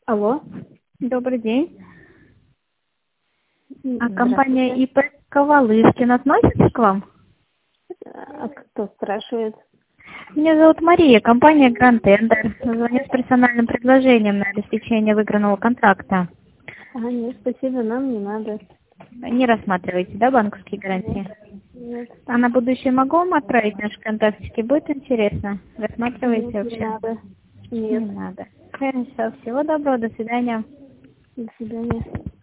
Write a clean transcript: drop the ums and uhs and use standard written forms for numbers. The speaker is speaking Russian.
Алло. Добрый день. А компания Здравствуйте. ИП Ковалышкин относится к вам? А кто спрашивает? Меня зовут Мария, компания Grand Tender. Звоню с персональным предложением на обеспечение выигранного контракта. Нет, спасибо, нам не надо. Не рассматриваете, да, банковские Нет, гарантии? нет, А на будущее могу вам отправить наши контактики? Будет интересно? нет, Рассматриваете не вообще? надо. Не Нет. надо. Хорошо, всего доброго, до свидания. До свидания.